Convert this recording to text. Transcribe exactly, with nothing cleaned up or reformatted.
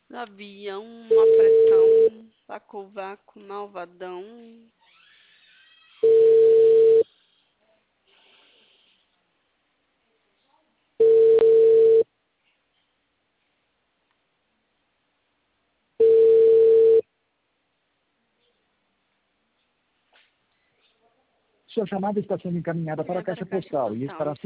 Havia uma pressão, vácuo, vácuo, malvadão. Sua chamada está sendo encaminhada para a Encaminhada caixa para a caixa postal e postal. estará